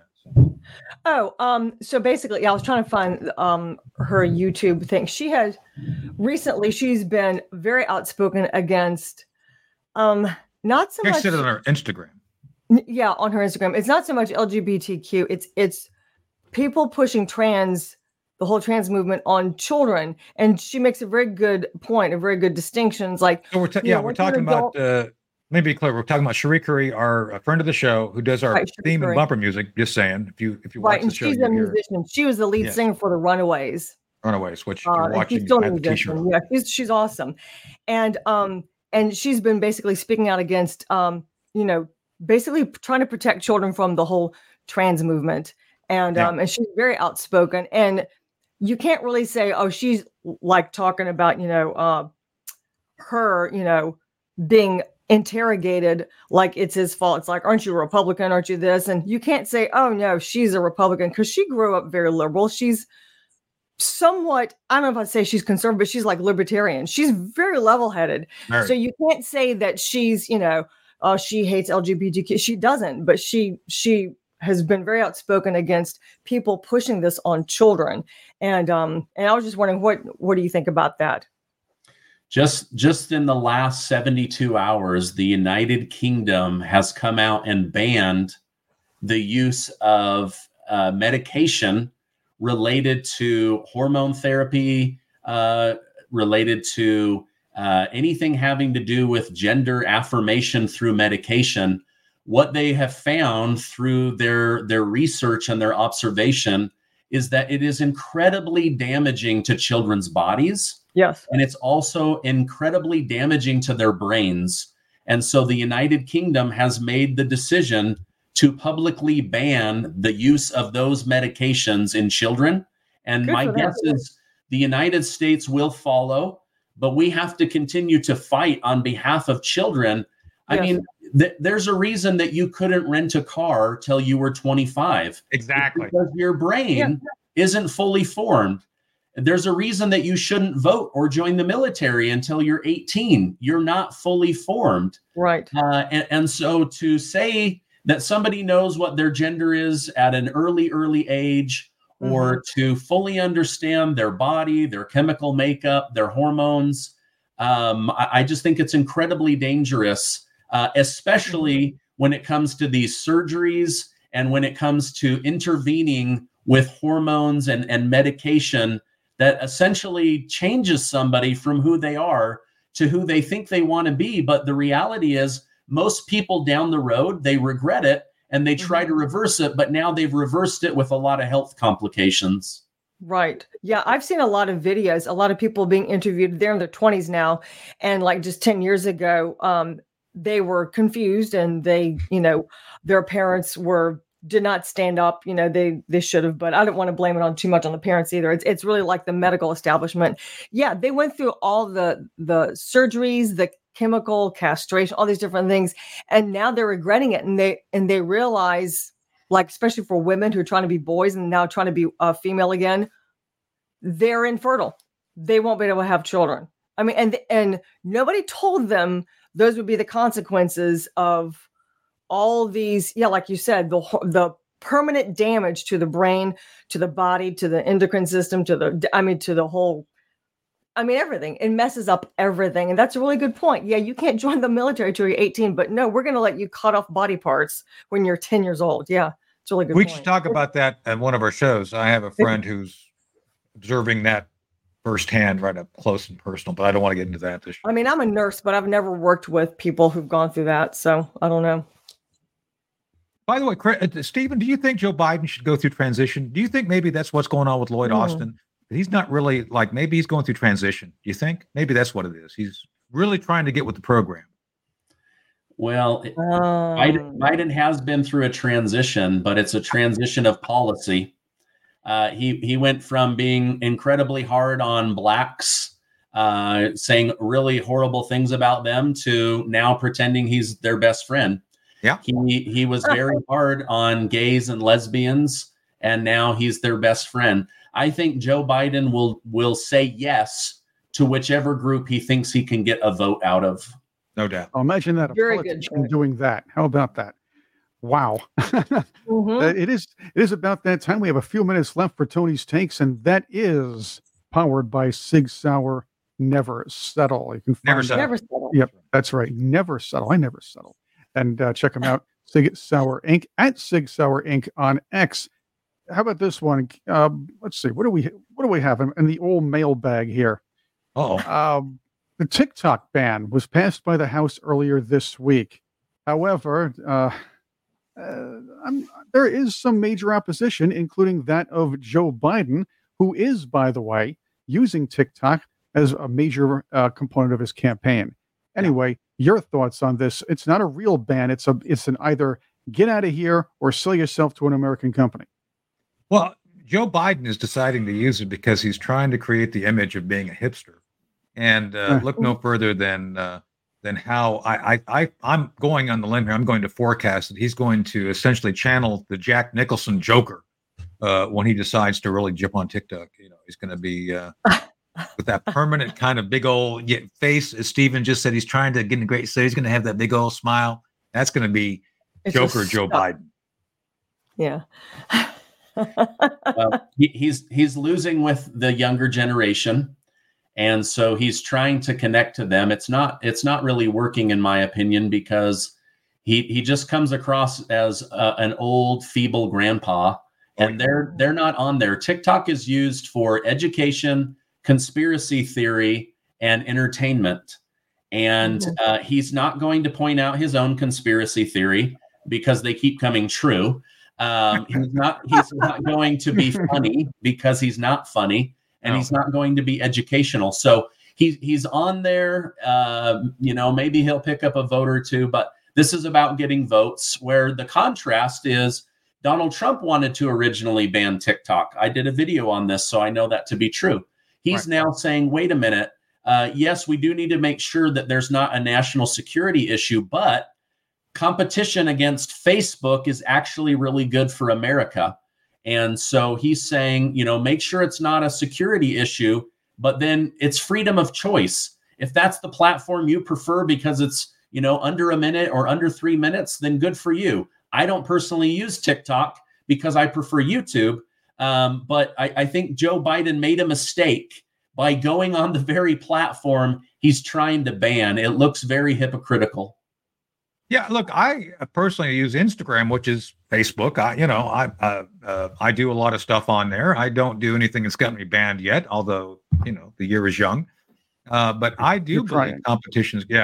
So basically, I was trying to find her YouTube thing. She's been very outspoken against not so much. She said it on her Instagram. Yeah, on her Instagram. It's not so much LGBTQ. It's people pushing the whole trans movement on children. And she makes a very good point, a very good distinctions. Like, so we're talking about, let me be clear. We're talking about Cherie Curry, a friend of the show who does our theme and bumper music. Just saying, if you watch the show, she's a musician. She was the lead singer for the Runaways. Which you're watching. She's still a musician. Yeah, she's awesome. And she's been basically speaking out against, basically trying to protect children from the whole trans movement. And she's very outspoken. And you can't really say, oh, she's like talking about, her, being interrogated like it's his fault. It's like, aren't you a Republican? Aren't you this? And you can't say, oh, no, she's a Republican, because she grew up very liberal. She's somewhat, I don't know if I'd say she's conservative, but she's like libertarian. She's very level-headed. So you can't say that she's, she hates LGBTQ. She doesn't, but she has been very outspoken against people pushing this on children. And I was just wondering, what do you think about that? Just in the last 72 hours, the United Kingdom has come out and banned the use of medication related to hormone therapy, related to anything having to do with gender affirmation through medication. What they have found through their research and their observation is that it is incredibly damaging to children's bodies. Yes. And it's also incredibly damaging to their brains. And so the United Kingdom has made the decision to publicly ban the use of those medications in children. And my guess is the United States will follow, but we have to continue to fight on behalf of children. I mean, there's a reason that you couldn't rent a car till you were 25. Exactly. Because your brain isn't fully formed. There's a reason that you shouldn't vote or join the military until you're 18. You're not fully formed. Right. And so to say that somebody knows what their gender is at an early age, or to fully understand their body, their chemical makeup, their hormones, I just think it's incredibly dangerous. Especially when it comes to these surgeries and when it comes to intervening with hormones and medication that essentially changes somebody from who they are to who they think they want to be. But the reality is, most people down the road, they regret it and they try to reverse it, but now they've reversed it with a lot of health complications. Right. Yeah. I've seen a lot of videos, a lot of people being interviewed. They're in their 20s now. And like just 10 years ago, they were confused and they, their parents did not stand up. They should have, but I don't want to blame it on too much on the parents either. It's really like the medical establishment. Yeah. They went through all the surgeries, the chemical castration, all these different things. And now they're regretting it. And they realize, like, especially for women who are trying to be boys and now trying to be female again, they're infertile. They won't be able to have children. I mean, and nobody told them those would be the consequences of all these, like you said, the permanent damage to the brain, to the body, to the endocrine system, to the whole, everything. It messes up everything. And that's a really good point. Yeah, you can't join the military till you're 18, but no, we're going to let you cut off body parts when you're 10 years old. Yeah, it's a really good point. We should talk about that at one of our shows. I have a friend who's observing that firsthand, right up close and personal, but I don't want to get into that. I'm a nurse, but I've never worked with people who've gone through that, so I don't know. By the way, Stephen, do you think Joe Biden should go through transition? Do you think maybe that's what's going on with Lloyd Austin? He's not really, maybe he's going through transition. Do you think? Maybe that's what it is. He's really trying to get with the program. Well, Biden has been through a transition, but it's a transition of policy. He went from being incredibly hard on blacks, saying really horrible things about them, to now pretending he's their best friend. Yeah, he was very hard on gays and lesbians, and now he's their best friend. I think Joe Biden will say yes to whichever group he thinks he can get a vote out of. No doubt. Oh, imagine that, a politician doing that. How about that? Wow. It is about that time. We have a few minutes left for Tony's Takes, and that is powered by Sig Sauer. Never Settle. You can find Never Settle. Yep, that's right. Never Settle. I never settle. And check them out, Sig Sauer Inc. at Sig Sauer Inc. on X. How about this one? Let's see. What do we have in the old mailbag here? The TikTok ban was passed by the House earlier this week. However, there is some major opposition, including that of Joe Biden, who is, by the way, using TikTok as a major component of his campaign. Anyway, your thoughts on this? It's not a real ban. It's an either get out of here or sell yourself to an American company. Well, Joe Biden is deciding to use it because he's trying to create the image of being a hipster. And look no further than how I'm going on the limb here. I'm going to forecast that he's going to essentially channel the Jack Nicholson Joker when he decides to really jump on TikTok. He's going to be with that permanent kind of big old face. As Stephen just said, he's trying to get in a great state. He's going to have that big old smile. That's going to be Joker Joe Biden. Yeah. Well, he's losing with the younger generation. And so he's trying to connect to them. It's not really working, in my opinion, because he just comes across as an old, feeble grandpa, and they're not on there. TikTok is used for education, conspiracy theory, and entertainment. And he's not going to point out his own conspiracy theory because they keep coming true. He's not going to be funny because he's not funny. And he's not going to be educational. So he's on there. Maybe he'll pick up a vote or two, but this is about getting votes, where the contrast is Donald Trump wanted to originally ban TikTok. I did a video on this, so I know that to be true. He's now saying, wait a minute. Yes, we do need to make sure that there's not a national security issue, but competition against Facebook is actually really good for America. And so he's saying, make sure it's not a security issue, but then it's freedom of choice. If that's the platform you prefer because it's, under a minute or under 3 minutes, then good for you. I don't personally use TikTok because I prefer YouTube. But I think Joe Biden made a mistake by going on the very platform he's trying to ban. It looks very hypocritical. Yeah, look, I personally use Instagram, which is Facebook. I do a lot of stuff on there. I don't do anything that's got me banned yet, although, the year is young. But I do believe competition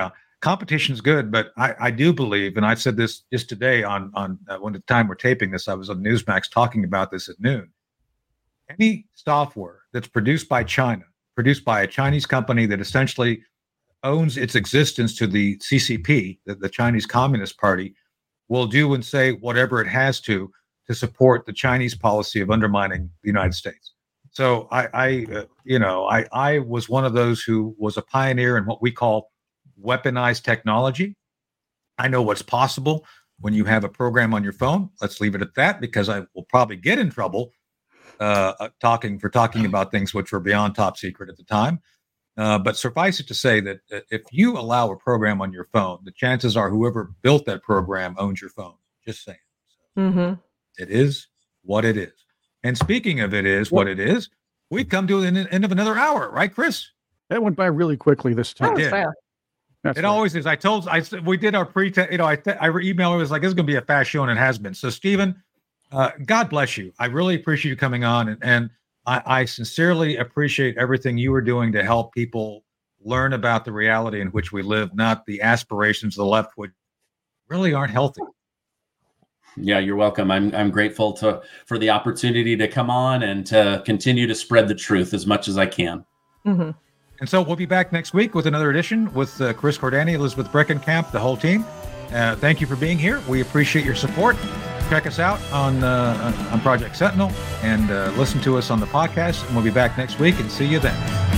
competition's good, but I do believe, and I've said this just today on when the time we're taping this, I was on Newsmax talking about this at noon. Any software that's produced by China, produced by a Chinese company that essentially owns its existence to the CCP, the Chinese Communist Party, will do and say whatever it has to support the Chinese policy of undermining the United States. So I was one of those who was a pioneer in what we call weaponized technology. I know what's possible when you have a program on your phone. Let's leave it at that, because I will probably get in trouble talking about things which were beyond top secret at the time. But suffice it to say that if you allow a program on your phone, the chances are whoever built that program owns your phone. Just saying. So It is what it is. And speaking of it is what it is, we've come to the end of another hour, right, Chris? That went by really quickly this time. It did. It always is. We did our I emailed, it was like, this is going to be a fast show, and it has been. So, Stephen, God bless you. I really appreciate you coming on, and I sincerely appreciate everything you are doing to help people learn about the reality in which we live, not the aspirations of the left, which really aren't healthy. Yeah, you're welcome. I'm grateful for the opportunity to come on and to continue to spread the truth as much as I can. Mm-hmm. And so we'll be back next week with another edition with Chris Cordani, Elizabeth Breckenkamp, the whole team. Thank you for being here. We appreciate your support. Check us out on Project Sentinel and listen to us on the podcast. And we'll be back next week, and see you then.